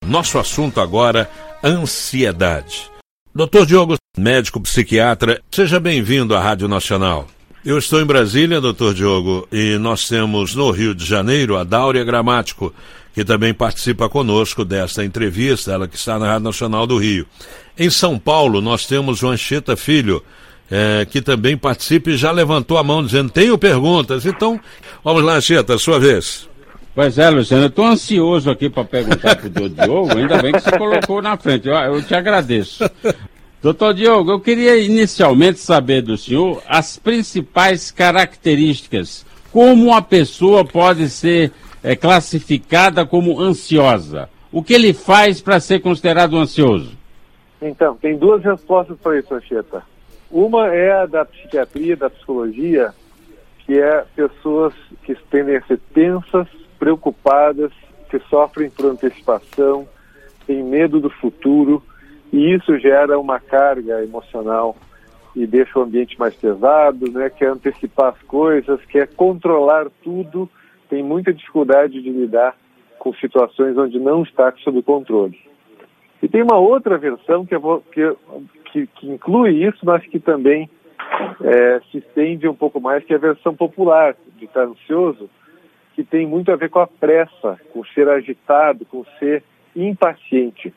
Nosso assunto agora, ansiedade. Dr. Diogo, médico psiquiatra, seja bem-vindo à Rádio Nacional. Eu estou em Brasília, Dr. Diogo, e nós temos no Rio de Janeiro a Dáurea Gramático, que também participa conosco desta entrevista, ela que está na Rádio Nacional do Rio. Em São Paulo, nós temos o Anchieta Filho, que também participa e já levantou a mão dizendo, tenho perguntas. Então, vamos lá, Anchieta, a sua vez. Pois é, Luciano, eu estou ansioso aqui para perguntar para o Dr. Diogo, ainda bem que você colocou na frente, eu te agradeço. Doutor Diogo, eu queria inicialmente saber do senhor as principais características, como uma pessoa pode ser classificada como ansiosa. O que ele faz para ser considerado ansioso? Então, tem duas respostas para isso, Anchieta. Uma é a da psiquiatria, da psicologia, que é pessoas que tendem a ser tensas, preocupadas, que sofrem por antecipação, têm medo do futuro, e isso gera uma carga emocional e deixa o ambiente mais pesado, né? Quer antecipar as coisas, quer controlar tudo, tem muita dificuldade de lidar com situações onde não está sob controle. E tem uma outra versão que inclui isso, mas que também se estende um pouco mais, que é a versão popular de estar ansioso, que tem muito a ver com a pressa, com ser agitado, com ser impaciente.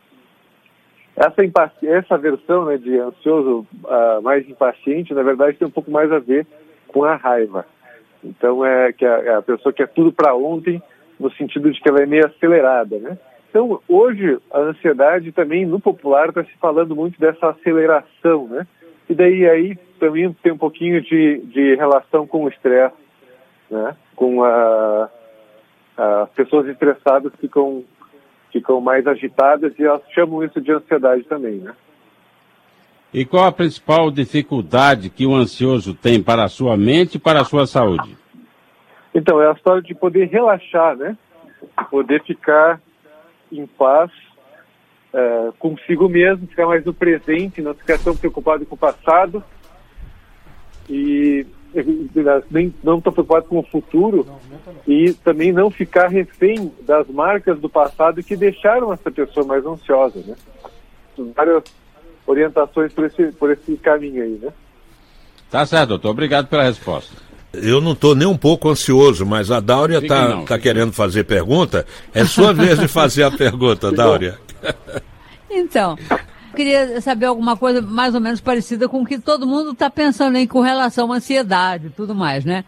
Essa versão, né, de ansioso mais impaciente, na verdade, tem um pouco mais a ver com a raiva. Então, que a pessoa quer tudo para ontem, no sentido de que ela é meio acelerada, né? Então, hoje, a ansiedade também, no popular, está se falando muito dessa aceleração, né? E daí aí também tem um pouquinho de relação com o estresse, né? Com as pessoas estressadas ficam mais agitadas e elas chamam isso de ansiedade também, né? E qual a principal dificuldade que o ansioso tem para a sua mente e para a sua saúde? Então, é a história de poder relaxar, né? De poder ficar em paz consigo mesmo, ficar mais no presente, não ficar tão preocupado com o passado e nem não tão preocupado com o futuro e também não ficar refém das marcas do passado que deixaram essa pessoa mais ansiosa, né? Várias orientações por esse caminho aí, né? Tá certo, doutor. Obrigado pela resposta. Eu não estou nem um pouco ansioso, mas a Dáurea está querendo fazer pergunta. É sua vez de fazer a pergunta, Dáurea. Então, eu queria saber alguma coisa mais ou menos parecida com o que todo mundo está pensando em com relação à ansiedade e tudo mais, né?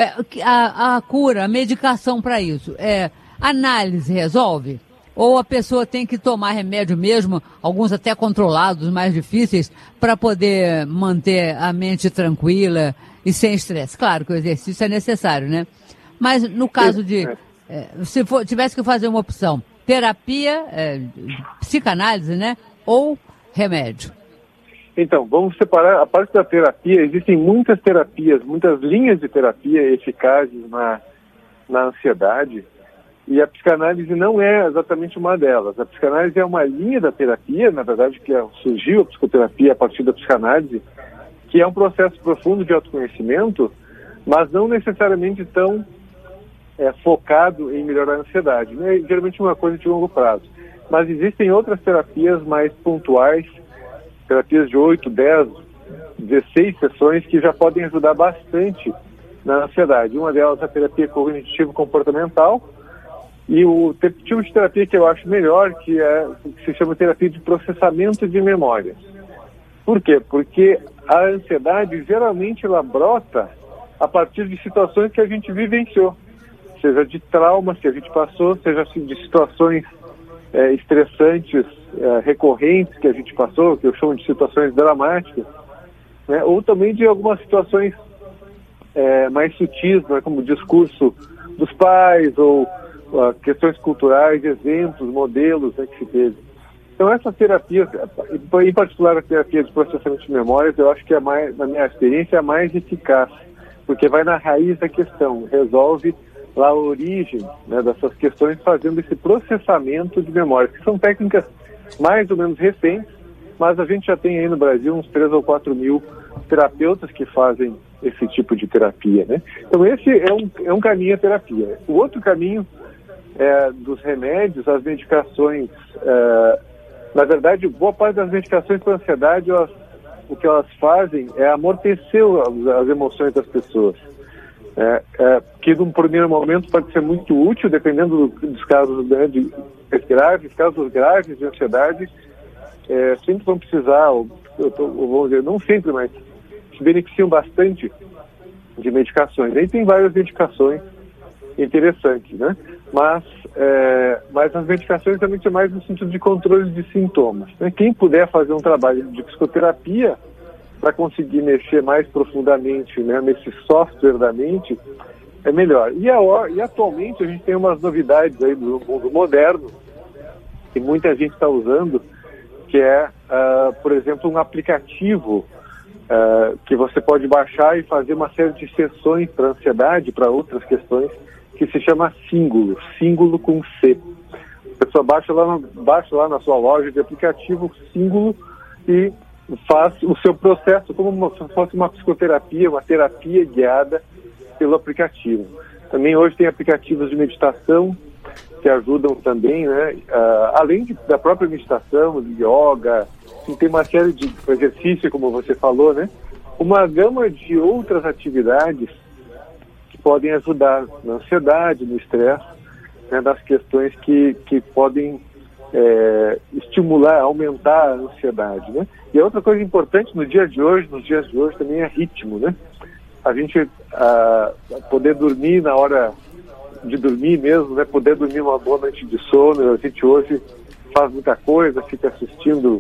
A cura, a medicação para isso, análise resolve? Ou a pessoa tem que tomar remédio mesmo, alguns até controlados, mais difíceis, para poder manter a mente tranquila e sem estresse? Claro que o exercício é necessário, né? Mas no caso de, tivesse que fazer uma opção, terapia, psicanálise, né? Ou remédio? Então, vamos separar a parte da terapia. Existem muitas terapias, muitas linhas de terapia eficazes na ansiedade, e a psicanálise não é exatamente uma delas. A psicanálise é uma linha da terapia, na verdade, que surgiu a psicoterapia a partir da psicanálise, que é um processo profundo de autoconhecimento, mas não necessariamente tão focado em melhorar a ansiedade. Não é geralmente uma coisa de longo prazo. Mas existem outras terapias mais pontuais, terapias de 8, 10, 16 sessões que já podem ajudar bastante na ansiedade. Uma delas é a terapia cognitivo-comportamental, e o tipo de terapia que eu acho melhor, que se chama terapia de processamento de memórias. Por quê? Porque a ansiedade geralmente ela brota a partir de situações que a gente vivenciou, seja de traumas que a gente passou, seja de situações estressantes, recorrentes que a gente passou, que eu chamo de situações dramáticas, né? Ou também de algumas situações mais sutis, né? Como o discurso dos pais, ou questões culturais, exemplos, modelos, né, que se teve. Então essas terapias, em particular a terapia de processamento de memórias, eu acho que na minha experiência, é a mais eficaz, porque vai na raiz da questão, resolve lá a origem, né, dessas questões, fazendo esse processamento de memórias, que são técnicas mais ou menos recentes, mas a gente já tem aí no Brasil uns 3 ou 4 mil terapeutas que fazem esse tipo de terapia, né? Então esse é um caminho a terapia. O outro caminho dos remédios, as medicações, na verdade, boa parte das medicações para ansiedade, o que elas fazem é amortecer as emoções das pessoas. Que num primeiro momento pode ser muito útil, dependendo dos casos, né, casos graves de ansiedade, sempre vão precisar, vamos dizer, não sempre, mas se beneficiam bastante de medicações. Aí tem várias medicações interessantes, né? Mas as medicações também são mais no sentido de controle de sintomas, né? Quem puder fazer um trabalho de psicoterapia para conseguir mexer mais profundamente, né, nesse software da mente, é melhor. E atualmente a gente tem umas novidades aí do mundo moderno que muita gente está usando, que é, por exemplo, um aplicativo que você pode baixar e fazer uma série de sessões para ansiedade, para outras questões, que se chama Síngulo com C. A pessoa baixa lá na sua loja de aplicativo Síngulo e faz o seu processo como se fosse uma psicoterapia, uma terapia guiada pelo aplicativo. Também hoje tem aplicativos de meditação que ajudam também, né? Além da própria meditação, de yoga, tem uma série de exercícios, como você falou, né? Uma gama de outras atividades que podem ajudar na ansiedade, no estresse, né? Das questões que podem estimular, aumentar a ansiedade, né? E a outra coisa importante nos dias de hoje também é ritmo, né? A gente poder dormir na hora de dormir mesmo, né? Poder dormir uma boa noite de sono. A gente hoje faz muita coisa, fica assistindo,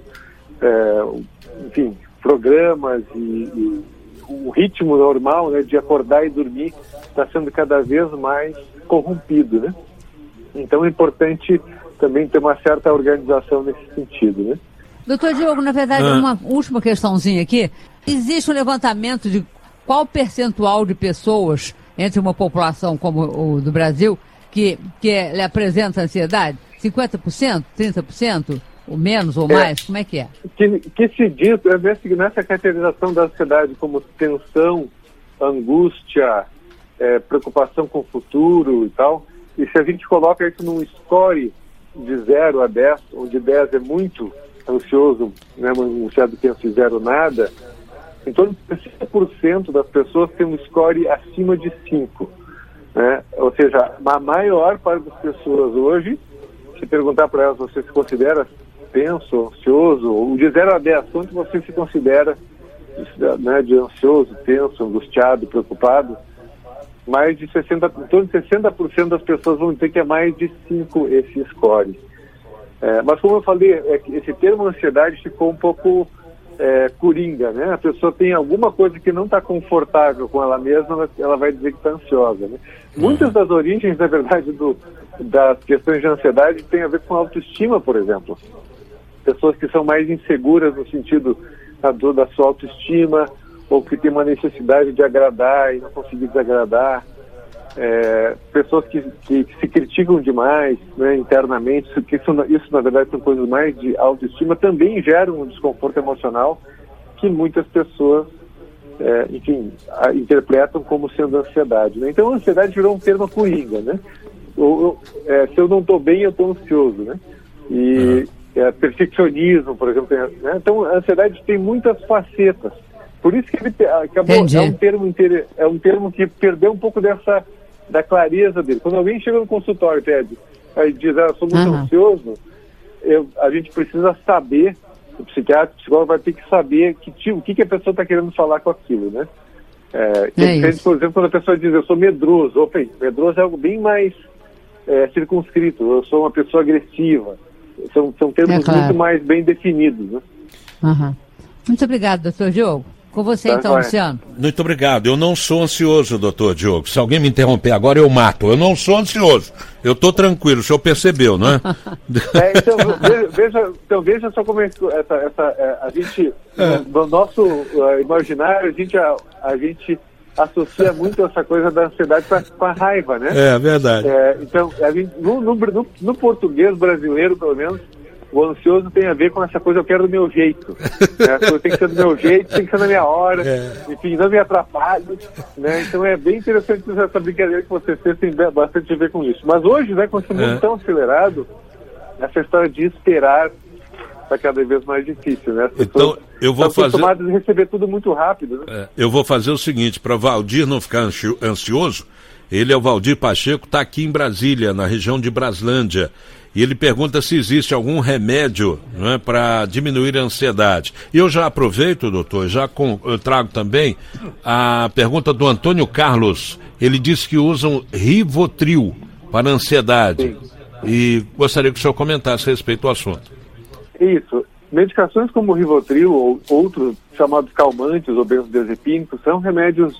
enfim, programas e o ritmo normal, né, de acordar e dormir está sendo cada vez mais corrompido, né? Então é importante também ter uma certa organização nesse sentido, né? Doutor Diogo, na verdade, uma última questãozinha aqui. Existe um levantamento de qual percentual de pessoas entre uma população como o do Brasil que lhe apresenta ansiedade? 50%? 30%? Ou menos ou mais? Como é que é? Que se diz, nessa caracterização da ansiedade como tensão, angústia, preocupação com o futuro e tal, e se a gente coloca isso num score de 0 a 10, onde 10 é muito ansioso, né, ansiado pensa e 0 nada, em torno de 60% das pessoas tem um score acima de 5. Né? Ou seja, a maior parte das pessoas hoje, se perguntar para elas, você se considera tenso, ansioso, ou de 0 a 10, quanto você se considera, né, de ansioso, tenso, angustiado, preocupado? Mais de 60%, em torno de 60% das pessoas vão dizer que é mais de 5 esse score. Mas como eu falei, esse termo ansiedade ficou um pouco coringa, né? A pessoa tem alguma coisa que não está confortável com ela mesma, ela vai dizer que está ansiosa, né? Muitas das origens, na verdade, das questões de ansiedade tem a ver com autoestima, por exemplo. Pessoas que são mais inseguras no sentido da sua autoestima, ou que tem uma necessidade de agradar e não conseguir desagradar. Pessoas que se criticam demais, né, internamente, isso na verdade são coisas mais de autoestima, também geram um desconforto emocional que muitas pessoas, enfim, interpretam como sendo ansiedade, né? Então a ansiedade virou um termo coringa, né? Se eu não estou bem, eu estou ansioso, né? E perfeccionismo, por exemplo, né? Então a ansiedade tem muitas facetas. Por isso que ele acabou, é um termo que perdeu um pouco da clareza dele. Quando alguém chega no consultório, Ted, aí diz, eu sou muito ansioso, a gente precisa saber, o psiquiatra, o psicólogo vai ter que saber o que a pessoa está querendo falar com aquilo, né? Por exemplo, quando a pessoa diz, eu sou medroso, medroso é algo bem mais circunscrito, eu sou uma pessoa agressiva, são termos muito mais bem definidos, né? Muito obrigado, doutor Diogo. Com você, então, Luciano. Muito obrigado. Eu não sou ansioso, doutor Diogo. Se alguém me interromper agora, eu mato. Eu não sou ansioso. Eu estou tranquilo. O senhor percebeu, não é? Então veja só como a gente, no nosso imaginário, a gente associa muito essa coisa da ansiedade com a raiva, né? É verdade. Então, no português brasileiro, pelo menos, o ansioso tem a ver com essa coisa, eu quero do meu jeito. Né? As coisas tem que ser do meu jeito, tem que ser na minha hora, enfim, não me atrapalhe. Né? Então é bem interessante essa brincadeira que vocês fez, tem bastante a ver com isso. Mas hoje, né, com esse mundo tão acelerado, essa história de esperar está cada vez mais difícil, né? As pessoas então, eu vou estão acostumadas a receber tudo muito rápido, né? Eu vou fazer o seguinte, para Valdir não ficar ansioso, ele é o Valdir Pacheco, está aqui em Brasília, na região de Braslândia, e ele pergunta se existe algum remédio, né, para diminuir a ansiedade. E eu já aproveito, doutor, eu trago também a pergunta do Antônio Carlos. Ele disse que usam Rivotril para ansiedade. Sim. E gostaria que o senhor comentasse a respeito do assunto. Isso. Medicações como o Rivotril ou outros chamados calmantes ou benzodiazepínicos são remédios,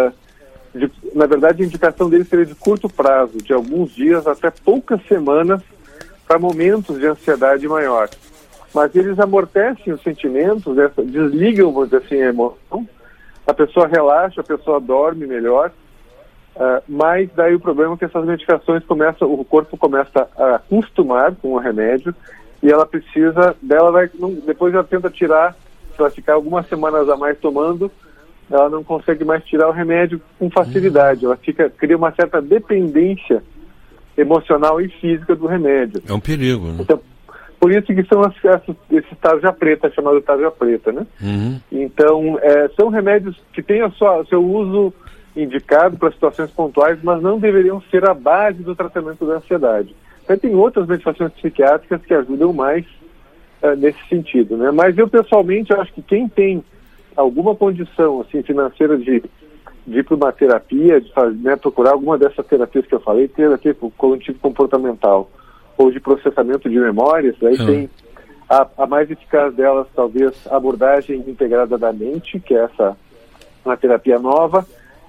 na verdade a indicação deles seria de curto prazo, de alguns dias até poucas semanas, para momentos de ansiedade maior. Mas eles amortecem os sentimentos, desligam, vamos dizer assim, a emoção, a pessoa relaxa, a pessoa dorme melhor, mas daí o problema é que essas medicações o corpo começa a acostumar com o remédio, e ela precisa, depois ela tenta tirar, se ela ficar algumas semanas a mais tomando, ela não consegue mais tirar o remédio com facilidade, ela cria uma certa dependência emocional e física do remédio. É um perigo, né? Então, por isso que são esse tarja preta, chamado tarja preta, né? Então, são remédios que têm o seu uso indicado para situações pontuais, mas não deveriam ser a base do tratamento da ansiedade. Tem outras medicações psiquiátricas que ajudam mais nesse sentido, né? Mas eu, pessoalmente, acho que quem tem alguma condição assim, financeira de ir para uma terapia, de procurar alguma dessas terapias que eu falei, terapia cognitivo comportamental ou de processamento de memórias, aí tem a mais eficaz delas, talvez, a abordagem integrada da mente, que é uma terapia nova,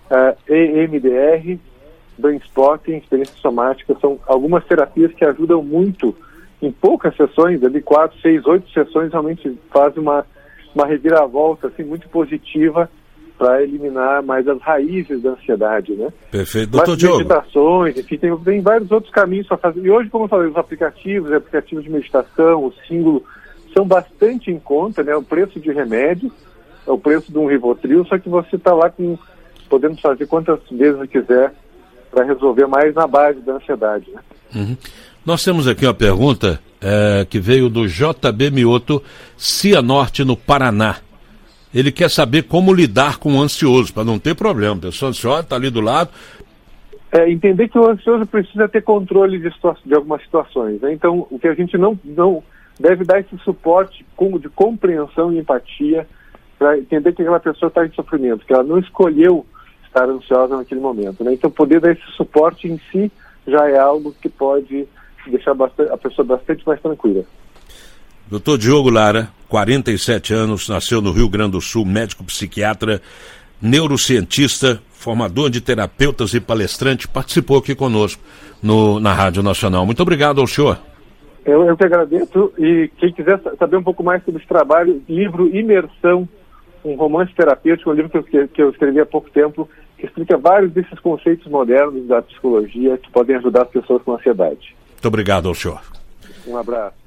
EMDR, Brain Spotting, experiência somática, são algumas terapias que ajudam muito em poucas sessões, ali 4, 6, 8 sessões, realmente fazem uma reviravolta assim, muito positiva para eliminar mais as raízes da ansiedade, né? Perfeito. Doutor Diogo. Meditações, enfim, tem vários outros caminhos para fazer. E hoje, como eu falei, os aplicativos de meditação, o símbolo, são bastante em conta, né? O preço de remédio, é o preço de um Rivotril, só que você está lá podendo fazer quantas vezes quiser para resolver mais na base da ansiedade, né? Nós temos aqui uma pergunta que veio do JB Mioto, Cianorte, no Paraná. Ele quer saber como lidar com o ansioso, para não ter problema. A pessoa ansiosa está ali do lado. Entender que o ansioso precisa ter controle de algumas situações, né? Então, o que a gente não deve dar esse suporte de compreensão e empatia para entender que aquela pessoa está em sofrimento, que ela não escolheu estar ansiosa naquele momento, né? Então, poder dar esse suporte em si já é algo que pode deixar a pessoa bastante mais tranquila. Doutor Diogo Lara, 47 anos, nasceu no Rio Grande do Sul, médico psiquiatra, neurocientista, formador de terapeutas e palestrante, participou aqui conosco na Rádio Nacional. Muito obrigado ao senhor. Eu que agradeço, e quem quiser saber um pouco mais sobre esse trabalho, livro Imersão, um romance terapêutico, um livro que eu escrevi há pouco tempo, que explica vários desses conceitos modernos da psicologia que podem ajudar as pessoas com ansiedade. Muito obrigado ao senhor. Um abraço.